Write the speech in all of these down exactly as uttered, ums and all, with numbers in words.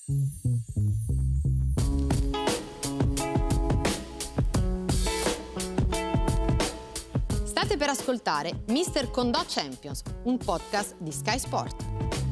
State per ascoltare mister Condò Champions, un podcast di Sky Sport.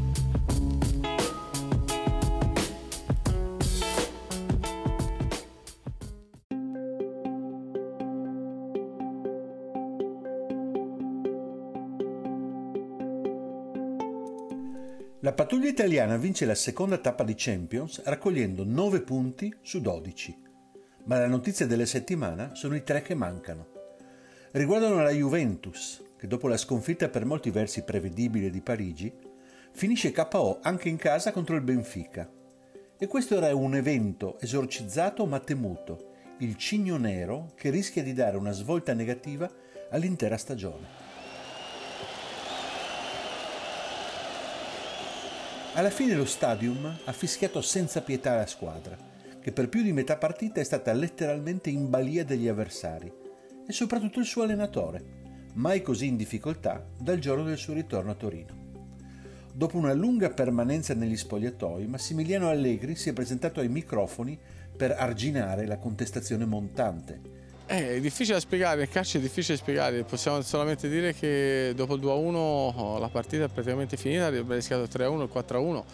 La pattuglia italiana vince la seconda tappa di Champions raccogliendo nove punti su dodici, ma la notizia della settimana sono i tre che mancano. Riguardano la Juventus, che dopo la sconfitta per molti versi prevedibile di Parigi, finisce K O anche in casa contro il Benfica. E questo era un evento esorcizzato ma temuto, il cigno nero che rischia di dare una svolta negativa all'intera stagione. Alla fine lo Stadium ha fischiato senza pietà la squadra, che per più di metà partita è stata letteralmente in balia degli avversari, e soprattutto il suo allenatore, mai così in difficoltà dal giorno del suo ritorno a Torino. Dopo una lunga permanenza negli spogliatoi, Massimiliano Allegri si è presentato ai microfoni per arginare la contestazione montante. È difficile da spiegare, il calcio è difficile da spiegare, possiamo solamente dire che dopo il due a uno la partita è praticamente finita, abbiamo rischiato il tre a uno, il quattro a uno,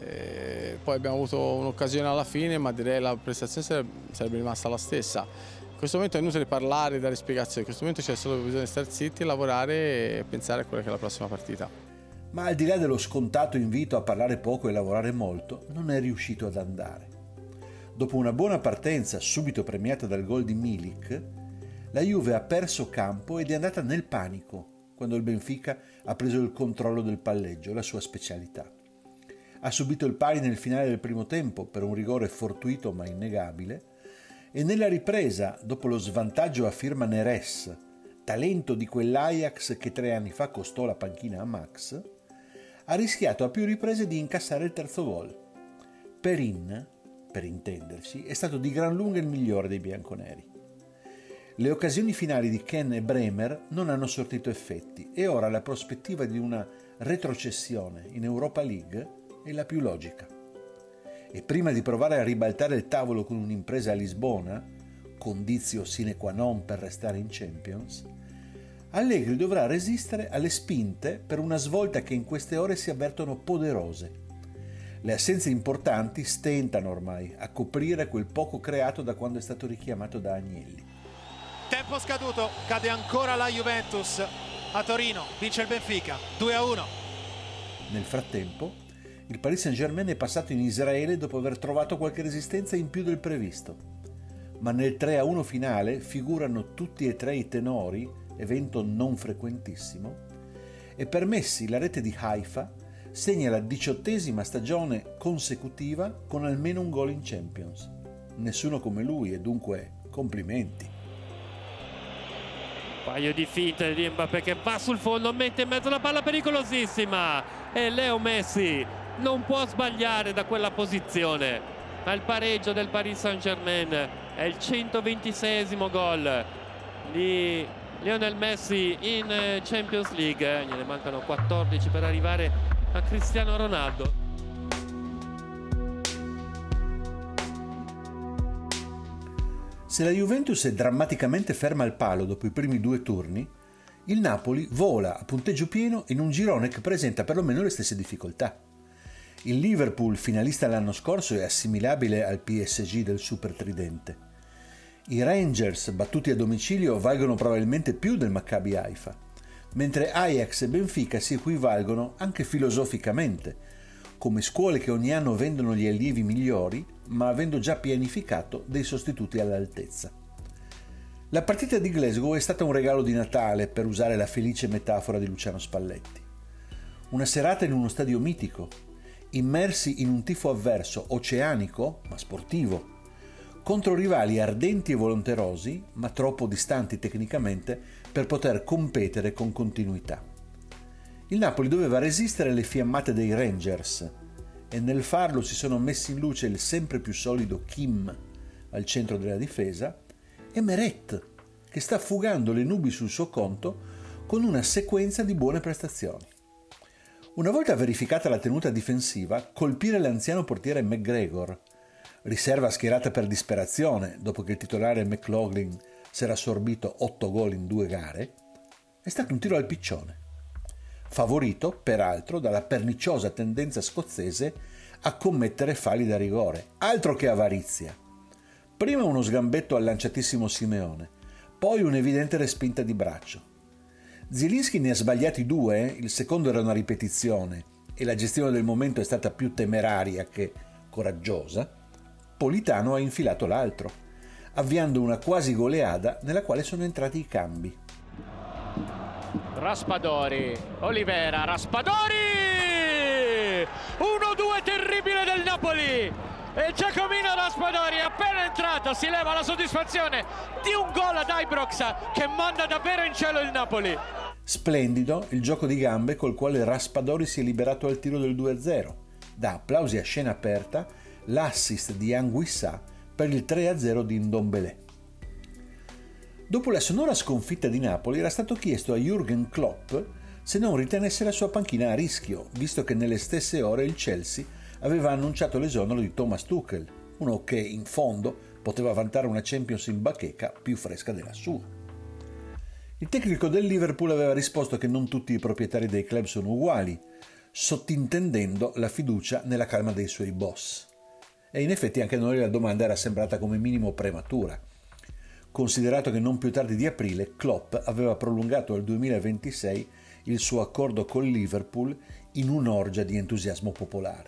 e poi abbiamo avuto un'occasione alla fine, ma direi la prestazione sarebbe, sarebbe rimasta la stessa. In questo momento è inutile parlare, dare spiegazioni, in questo momento c'è solo bisogno di stare zitti, lavorare e pensare a quella che è la prossima partita. Ma al di là dello scontato invito a parlare poco e lavorare molto, non è riuscito ad andare. Dopo una buona partenza, subito premiata dal gol di Milik, la Juve ha perso campo ed è andata nel panico quando il Benfica ha preso il controllo del palleggio, la sua specialità. Ha subito il pari nel finale del primo tempo per un rigore fortuito ma innegabile e nella ripresa, dopo lo svantaggio a firma Neres, talento di quell'Ajax che tre anni fa costò la panchina a Max, ha rischiato a più riprese di incassare il terzo gol. Perin, per intenderci, è stato di gran lunga il migliore dei bianconeri. Le occasioni finali di Ken e Bremer non hanno sortito effetti e ora la prospettiva di una retrocessione in Europa League è la più logica. E prima di provare a ribaltare il tavolo con un'impresa a Lisbona, condizio sine qua non per restare in Champions, Allegri dovrà resistere alle spinte per una svolta che in queste ore si avvertono poderose. Le assenze importanti stentano ormai a coprire quel poco creato da quando è stato richiamato da Agnelli. Tempo scaduto, cade ancora la Juventus a Torino, vince il Benfica, due a uno. Nel frattempo, il Paris Saint-Germain è passato in Israele dopo aver trovato qualche resistenza in più del previsto. Ma nel tre a uno finale figurano tutti e tre i tenori, evento non frequentissimo, e per Messi la rete di Haifa segna la diciottesima stagione consecutiva con almeno un gol in Champions. Nessuno come lui e dunque complimenti. Paio di finte di Mbappé che va sul fondo, mette in mezzo una palla pericolosissima e Leo Messi non può sbagliare da quella posizione. Ma il pareggio del Paris Saint-Germain è il centoventiseiesimo gol di Lionel Messi in Champions League. Gliene mancano quattordici per arrivare a Cristiano Ronaldo. Se la Juventus è drammaticamente ferma al palo dopo i primi due turni, il Napoli vola a punteggio pieno in un girone che presenta perlomeno le stesse difficoltà. Il Liverpool, finalista l'anno scorso, è assimilabile al P S G del Super Tridente. I Rangers, battuti a domicilio, valgono probabilmente più del Maccabi Haifa, mentre Ajax e Benfica si equivalgono anche filosoficamente, come scuole che ogni anno vendono gli allievi migliori, ma avendo già pianificato dei sostituti all'altezza. La partita di Glasgow è stata un regalo di Natale, per usare la felice metafora di Luciano Spalletti. Una serata in uno stadio mitico, immersi in un tifo avverso, oceanico ma sportivo, contro rivali ardenti e volonterosi, ma troppo distanti tecnicamente per poter competere con continuità. Il Napoli doveva resistere alle fiammate dei Rangers e nel farlo si sono messi in luce il sempre più solido Kim al centro della difesa e Meret, che sta fugando le nubi sul suo conto con una sequenza di buone prestazioni. Una volta verificata la tenuta difensiva, colpire l'anziano portiere McGregor, riserva schierata per disperazione dopo che il titolare McLaughlin si era assorbito otto gol in due gare, è stato un tiro al piccione, favorito peraltro dalla perniciosa tendenza scozzese a commettere falli da rigore, altro che avarizia. Prima uno sgambetto al lanciatissimo Simeone, poi un'evidente respinta di braccio. Zielinski ne ha sbagliati due, il secondo era una ripetizione e la gestione del momento è stata più temeraria che coraggiosa. Politano ha infilato l'altro, avviando una quasi goleada nella quale sono entrati i cambi. Raspadori, Olivera, Raspadori! uno due terribile del Napoli! E Giacomino Raspadori, appena entrato, si leva la soddisfazione di un gol ad Ibrox che manda davvero in cielo il Napoli. Splendido il gioco di gambe col quale Raspadori si è liberato al tiro del due a zero. Da applausi a scena aperta l'assist di Anguissa per il tre a zero di Ndombele. Dopo la sonora sconfitta di Napoli era stato chiesto a Jürgen Klopp se non ritenesse la sua panchina a rischio, visto che nelle stesse ore il Chelsea aveva annunciato l'esonero di Thomas Tuchel, uno che in fondo poteva vantare una Champions in bacheca più fresca della sua. Il tecnico del Liverpool aveva risposto che non tutti i proprietari dei club sono uguali, sottintendendo la fiducia nella calma dei suoi boss. E in effetti anche a noi la domanda era sembrata come minimo prematura, considerato che non più tardi di aprile Klopp aveva prolungato al duemilaventisei il suo accordo col Liverpool in un'orgia di entusiasmo popolare.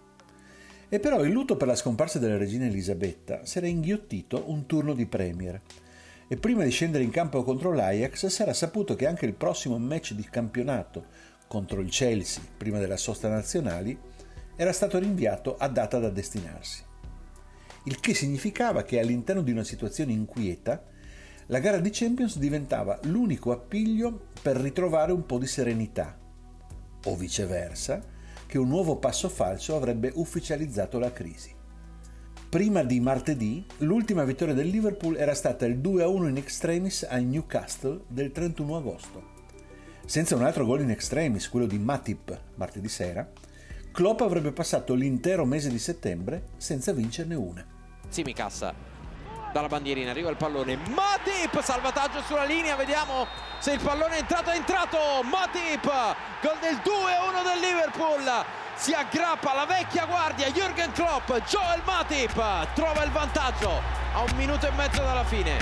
E però il lutto per la scomparsa della regina Elisabetta si era inghiottito un turno di Premier e prima di scendere in campo contro l'Ajax si era saputo che anche il prossimo match di campionato contro il Chelsea, prima della sosta nazionali, era stato rinviato a data da destinarsi. Il che significava che all'interno di una situazione inquieta la gara di Champions diventava l'unico appiglio per ritrovare un po' di serenità, o viceversa, che un nuovo passo falso avrebbe ufficializzato la crisi. Prima di martedì, l'ultima vittoria del Liverpool era stata il due a uno in extremis a Newcastle del trentuno agosto. Senza un altro gol in extremis, quello di Matip martedì sera, Klopp avrebbe passato l'intero mese di settembre senza vincerne una. Tsimikas dalla bandierina, arriva il pallone, Matip, salvataggio sulla linea, vediamo se il pallone è entrato, è entrato, Matip, gol del due a uno del Liverpool, si aggrappa alla vecchia guardia, Jürgen Klopp, Joel Matip trova il vantaggio a un minuto e mezzo dalla fine.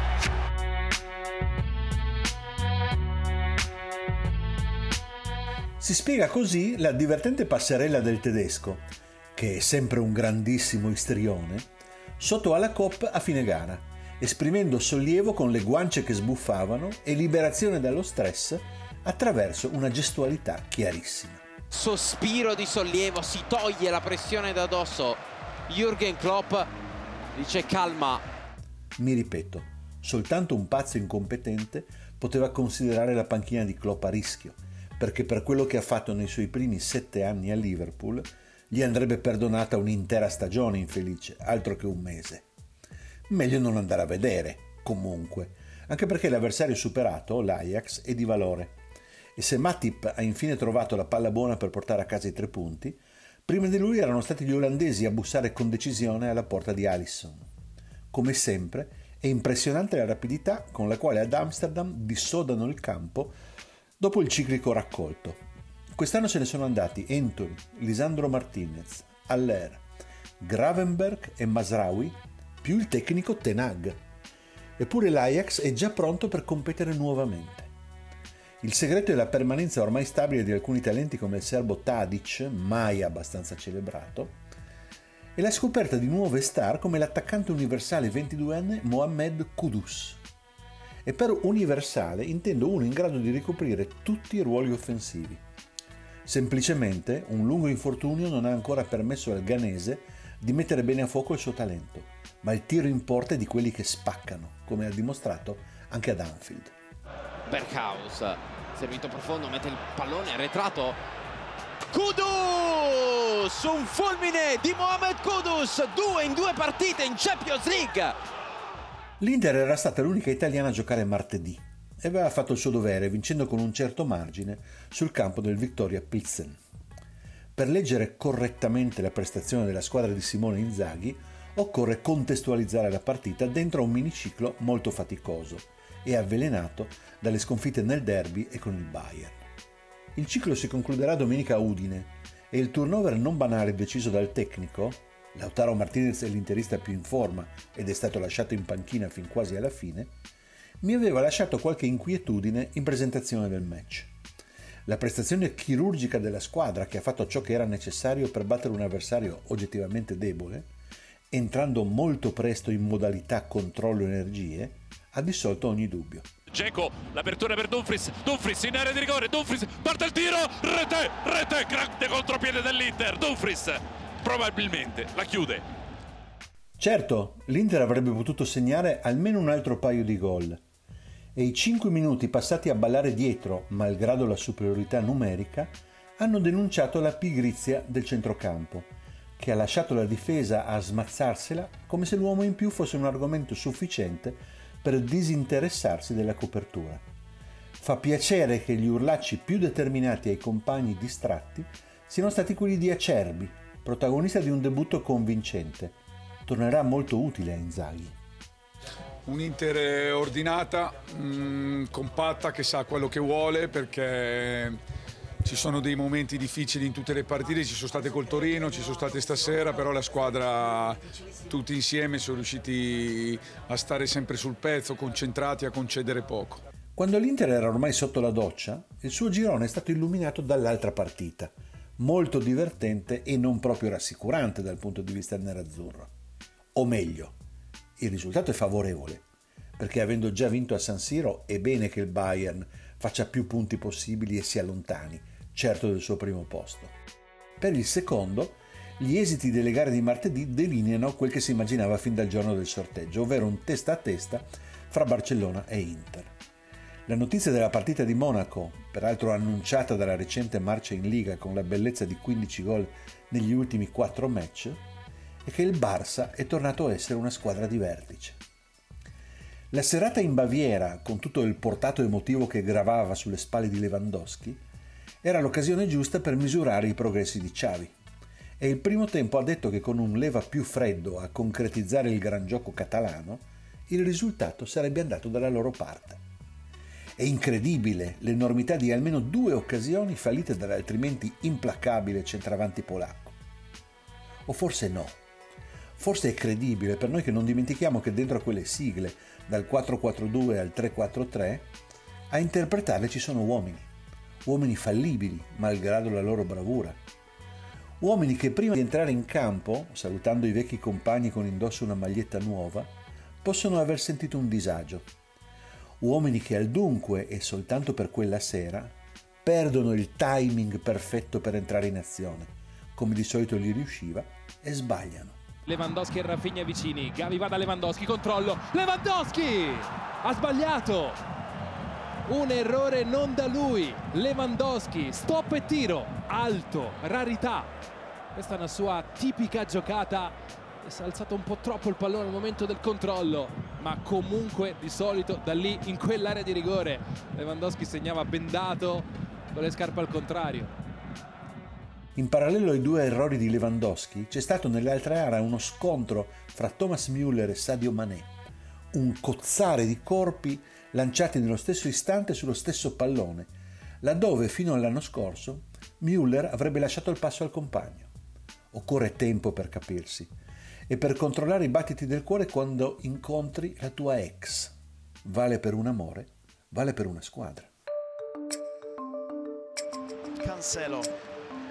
Si spiega così la divertente passerella del tedesco, che è sempre un grandissimo istrione, sotto alla Cop a fine gara, esprimendo sollievo con le guance che sbuffavano e liberazione dallo stress attraverso una gestualità chiarissima. Sospiro di sollievo, si toglie la pressione da dosso. Jürgen Klopp dice calma. Mi ripeto, soltanto un pazzo incompetente poteva considerare la panchina di Klopp a rischio, perché per quello che ha fatto nei suoi primi sette anni a Liverpool gli andrebbe perdonata un'intera stagione infelice, altro che un mese. Meglio non andare a vedere, comunque, anche perché l'avversario superato, l'Ajax, è di valore. E se Matip ha infine trovato la palla buona per portare a casa i tre punti, prima di lui erano stati gli olandesi a bussare con decisione alla porta di Alisson. Come sempre, è impressionante la rapidità con la quale ad Amsterdam dissodano il campo dopo il ciclico raccolto. Quest'anno se ne sono andati Anthony, Lisandro Martinez, Haller, Gravenberch e Mazraoui, più il tecnico Ten Hag. Eppure l'Ajax è già pronto per competere nuovamente. Il segreto è la permanenza ormai stabile di alcuni talenti come il serbo Tadic, mai abbastanza celebrato, e la scoperta di nuove star come l'attaccante universale ventiduenne Mohamed Kudus. E per universale intendo uno in grado di ricoprire tutti i ruoli offensivi. Semplicemente un lungo infortunio non ha ancora permesso al ghanese di mettere bene a fuoco il suo talento, ma il tiro in porta è di quelli che spaccano, come ha dimostrato anche ad Anfield. Berghaus, servito profondo, mette il pallone arretrato. Kudus, un fulmine di Mohamed Kudus, due in due partite in Champions League. L'Inter era stata l'unica italiana a giocare martedì e aveva fatto il suo dovere vincendo con un certo margine sul campo del Viktoria Plzen. Per leggere correttamente la prestazione della squadra di Simone Inzaghi occorre contestualizzare la partita dentro un miniciclo molto faticoso e avvelenato dalle sconfitte nel derby e con il Bayern. Il ciclo si concluderà domenica a Udine e il turnover non banale deciso dal tecnico, Lautaro Martinez è l'interista più in forma ed è stato lasciato in panchina fin quasi alla fine, mi aveva lasciato qualche inquietudine in presentazione del match. La prestazione chirurgica della squadra, che ha fatto ciò che era necessario per battere un avversario oggettivamente debole, entrando molto presto in modalità controllo energie, ha dissolto ogni dubbio. Dzeko, l'apertura per Dumfries, Dumfries in area di rigore, Dumfries parte il tiro, rete, rete, grande contropiede dell'Inter, Dumfries probabilmente la chiude. Certo, l'Inter avrebbe potuto segnare almeno un altro paio di gol e i cinque minuti passati a ballare dietro, malgrado la superiorità numerica, hanno denunciato la pigrizia del centrocampo, che ha lasciato la difesa a smazzarsela come se l'uomo in più fosse un argomento sufficiente per disinteressarsi della copertura. Fa piacere che gli urlacci più determinati ai compagni distratti siano stati quelli di Acerbi, protagonista di un debutto convincente. Tornerà molto utile a Inzaghi. Un'Inter ordinata, mh, compatta, che sa quello che vuole, perché ci sono dei momenti difficili in tutte le partite, ci sono state col Torino, ci sono state stasera, però la squadra tutti insieme sono riusciti a stare sempre sul pezzo, concentrati, a concedere poco. Quando l'Inter era ormai sotto la doccia, il suo girone è stato illuminato dall'altra partita, molto divertente e non proprio rassicurante dal punto di vista nerazzurro. O meglio, il risultato è favorevole, perché avendo già vinto a San Siro è bene che il Bayern faccia più punti possibili e si allontani, certo del suo primo posto. Per il secondo, gli esiti delle gare di martedì delineano quel che si immaginava fin dal giorno del sorteggio, ovvero un testa a testa fra Barcellona e Inter. La notizia della partita di Monaco, peraltro annunciata dalla recente marcia in Liga con la bellezza di quindici gol negli ultimi quattro match, è che il Barça è tornato a essere una squadra di vertice. La serata in Baviera, con tutto il portato emotivo che gravava sulle spalle di Lewandowski, era l'occasione giusta per misurare i progressi di Xavi. E il primo tempo ha detto che con un leva più freddo a concretizzare il gran gioco catalano, il risultato sarebbe andato dalla loro parte. È incredibile l'enormità di almeno due occasioni fallite dall'altrimenti implacabile centravanti polacco. O forse no. Forse è credibile per noi che non dimentichiamo che dentro quelle sigle, dal quattro quattro due al tre quattro tre, a interpretarle ci sono uomini. Uomini fallibili, malgrado la loro bravura. Uomini che prima di entrare in campo, salutando i vecchi compagni con indosso una maglietta nuova, possono aver sentito un disagio. Uomini che al dunque, e soltanto per quella sera, perdono il timing perfetto per entrare in azione, come di solito gli riusciva, e sbagliano. Lewandowski e Rafinha vicini, Gavi va da Lewandowski, controllo, Lewandowski! Ha sbagliato! Un errore non da lui, Lewandowski, stop e tiro, alto, rarità. Questa è una sua tipica giocata, si è alzato un po' troppo il pallone al momento del controllo, ma comunque di solito da lì in quell'area di rigore Lewandowski segnava bendato con le scarpe al contrario. In parallelo ai due errori di Lewandowski c'è stato nell'altra area uno scontro fra Thomas Müller e Sadio Mané, un cozzare di corpi lanciati nello stesso istante sullo stesso pallone, laddove fino all'anno scorso Müller avrebbe lasciato il passo al compagno. Occorre tempo per capirsi e per controllare i battiti del cuore quando incontri la tua ex. Vale per un amore, vale per una squadra. Cancelo.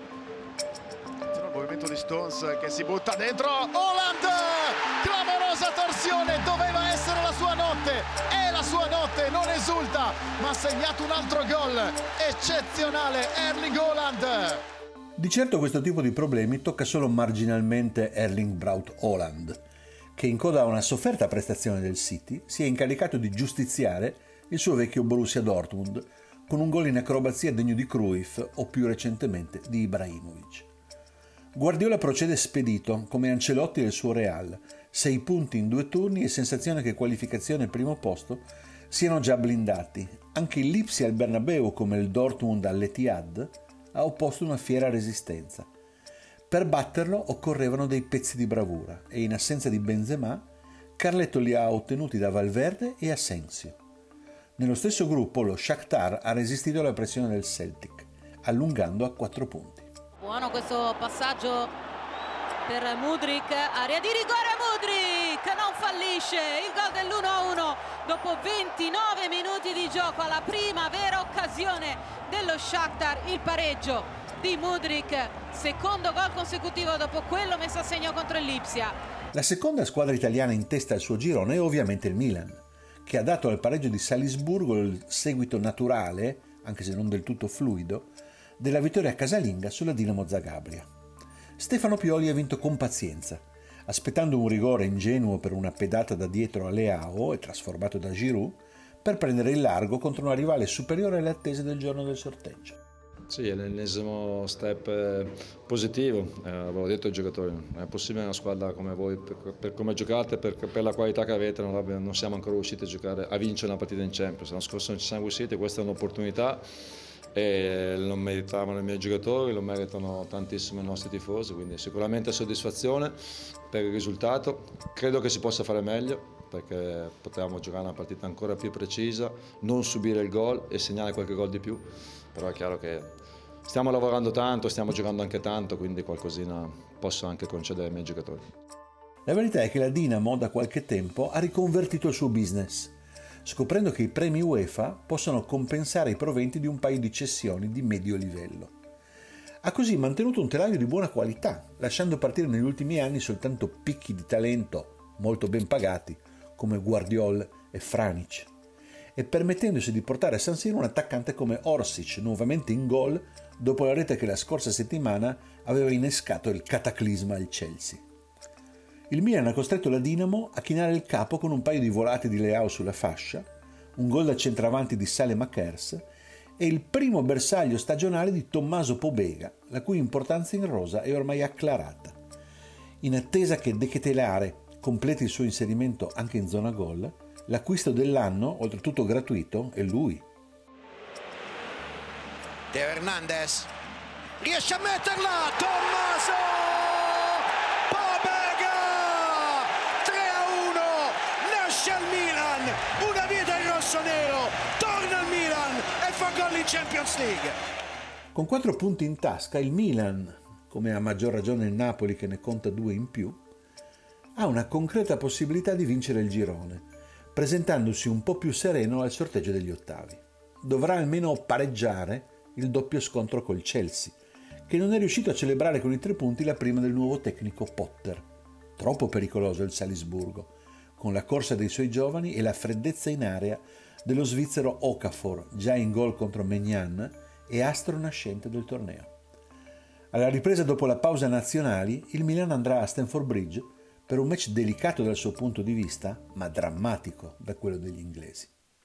Il movimento di Stones che si butta dentro. Haaland! Clamorosa torsione, doveva essere la sua notte. È la sua notte, non esulta, ma ha segnato un altro gol. Eccezionale Erling Haaland. Di certo questo tipo di problemi tocca solo marginalmente Erling Braut Haaland, che in coda a una sofferta prestazione del City si è incaricato di giustiziare il suo vecchio Borussia Dortmund con un gol in acrobazia degno di Cruyff o più recentemente di Ibrahimovic. Guardiola procede spedito, come Ancelotti del suo Real, sei punti in due turni e sensazione che qualificazione al primo posto siano già blindati. Anche il Lipsia al Bernabeu, come il Dortmund all'Etihad, ha opposto una fiera resistenza. Per batterlo occorrevano dei pezzi di bravura e in assenza di Benzema, Carletto li ha ottenuti da Valverde e Asensio. Nello stesso gruppo lo Shakhtar ha resistito alla pressione del Celtic, allungando a quattro punti. Buono questo passaggio per Mudryk, area di rigore, Mudryk non fallisce, il gol dell'uno a uno dopo ventinove minuti di gioco, alla prima vera occasione dello Shakhtar, il pareggio di Mudryk, secondo gol consecutivo dopo quello messo a segno contro il Lipsia. La seconda squadra italiana in testa al suo girone è ovviamente il Milan, che ha dato al pareggio di Salisburgo il seguito naturale, anche se non del tutto fluido, della vittoria casalinga sulla Dinamo Zagabria. Stefano Pioli ha vinto con pazienza, aspettando un rigore ingenuo per una pedata da dietro a Leao e trasformato da Giroud per prendere il largo contro una rivale superiore alle attese del giorno del sorteggio. Sì, è l'ennesimo step positivo, eh, avevo detto ai giocatori, non è possibile una squadra come voi, per, per come giocate, per, per la qualità che avete, non, non siamo ancora riusciti a giocare, a vincere una partita in Champions. L'anno scorso non ci siamo riusciti, questa è un'opportunità e lo meritavano i miei giocatori, lo meritano tantissimo i nostri tifosi, quindi sicuramente soddisfazione per il risultato. Credo che si possa fare meglio, perché potevamo giocare una partita ancora più precisa, non subire il gol e segnare qualche gol di più, però è chiaro che stiamo lavorando tanto, stiamo giocando anche tanto, quindi qualcosina posso anche concedere ai miei giocatori. La verità è che la Dinamo da qualche tempo ha riconvertito il suo business, scoprendo che i premi UEFA possono compensare i proventi di un paio di cessioni di medio livello. Ha così mantenuto un telaio di buona qualità, lasciando partire negli ultimi anni soltanto picchi di talento molto ben pagati, come Guardiol e Franic, e permettendosi di portare a San Siro un attaccante come Orsic, nuovamente in gol dopo la rete che la scorsa settimana aveva innescato il cataclisma al Chelsea. Il Milan ha costretto la Dinamo a chinare il capo con un paio di volate di Leao sulla fascia, un gol da centravanti di Salem Akers e il primo bersaglio stagionale di Tommaso Pobega, la cui importanza in rosa è ormai acclarata. In attesa che De Ketelaere completi il suo inserimento anche in zona gol, l'acquisto dell'anno, oltretutto gratuito, è lui. Teo Hernandez riesce a metterla, Tommaso Pobega, tre a uno, nasce al Milan, una vita in rosso-nero, torna al Milan e fa gol in Champions League. Con quattro punti in tasca il Milan, come a maggior ragione il Napoli che ne conta due in più, ha una concreta possibilità di vincere il girone, presentandosi un po' più sereno al sorteggio degli ottavi. Dovrà almeno pareggiare il doppio scontro col Chelsea, che non è riuscito a celebrare con i tre punti la prima del nuovo tecnico Potter. Troppo pericoloso il Salisburgo, con la corsa dei suoi giovani e la freddezza in area dello svizzero Okafor, già in gol contro Maignan e astro nascente del torneo. Alla ripresa dopo la pausa nazionali, il Milan andrà a Stamford Bridge per un match delicato dal suo punto di vista, ma drammatico da quello degli inglesi.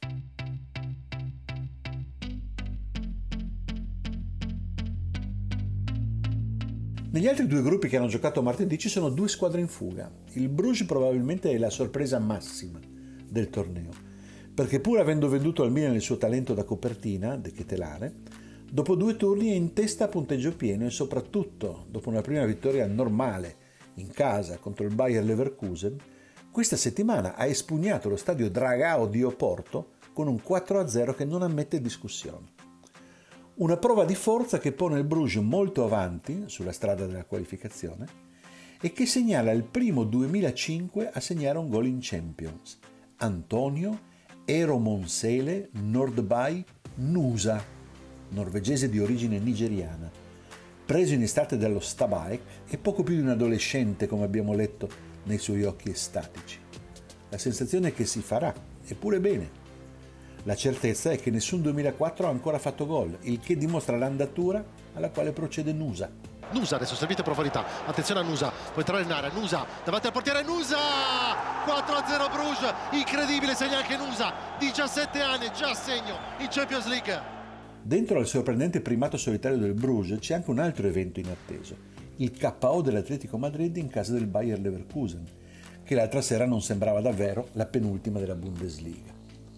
Negli altri due gruppi che hanno giocato martedì ci sono due squadre in fuga. Il Bruges probabilmente è la sorpresa massima del torneo, perché pur avendo venduto al Milan il suo talento da copertina, De Ketelaere, dopo due turni è in testa a punteggio pieno e soprattutto, dopo una prima vittoria normale in casa contro il Bayer Leverkusen, questa settimana ha espugnato lo stadio Dragao di Oporto con un quattro a zero che non ammette discussioni. Una prova di forza che pone il Bruges molto avanti sulla strada della qualificazione e che segnala il primo duemilacinque a segnare un gol in Champions, Antonio Eromonsele Nordby Nusa, norvegese di origine nigeriana, preso in estate dallo Stabæk e poco più di un adolescente, come abbiamo letto nei suoi occhi estatici. La sensazione è che si farà, eppure bene. La certezza è che nessun duemilaquattro ha ancora fatto gol, il che dimostra l'andatura alla quale procede Nusa. Nusa adesso servito in profondità, attenzione a Nusa, può entrare in area, Nusa davanti al portiere, Nusa, quattro a zero Bruges, incredibile, segna anche Nusa, diciassette anni, già segno in Champions League. Dentro al sorprendente primato solitario del Bruges c'è anche un altro evento inatteso, il K O dell'Atletico Madrid in casa del Bayer Leverkusen, che l'altra sera non sembrava davvero la penultima della Bundesliga.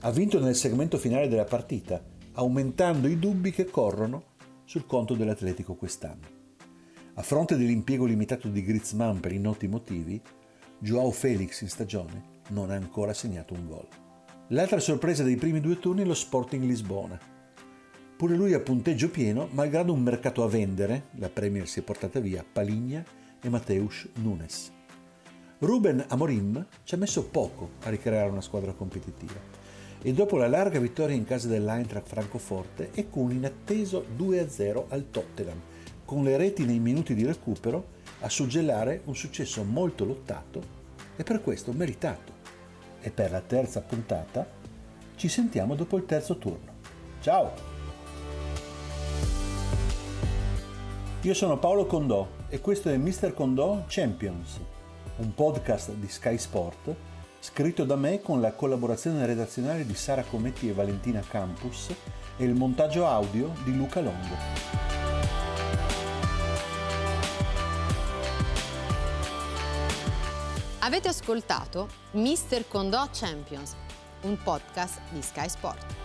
Ha vinto nel segmento finale della partita, aumentando i dubbi che corrono sul conto dell'Atletico quest'anno. A fronte dell'impiego limitato di Griezmann per i noti motivi, Joao Felix in stagione non ha ancora segnato un gol. L'altra sorpresa dei primi due turni è lo Sporting Lisbona. Pure lui a punteggio pieno, malgrado un mercato a vendere, la Premier si è portata via Palhinha e Mateus Nunes. Ruben Amorim ci ha messo poco a ricreare una squadra competitiva e dopo la larga vittoria in casa dell'Eintracht Francoforte è con un inatteso due a zero al Tottenham, con le reti nei minuti di recupero a suggellare un successo molto lottato e per questo meritato. E per la terza puntata ci sentiamo dopo il terzo turno. Ciao! Io sono Paolo Condò e questo è mister Condò Champions, un podcast di Sky Sport scritto da me con la collaborazione redazionale di Sara Cometti e Valentina Campus e il montaggio audio di Luca Longo. Avete ascoltato mister Condò Champions, un podcast di Sky Sport.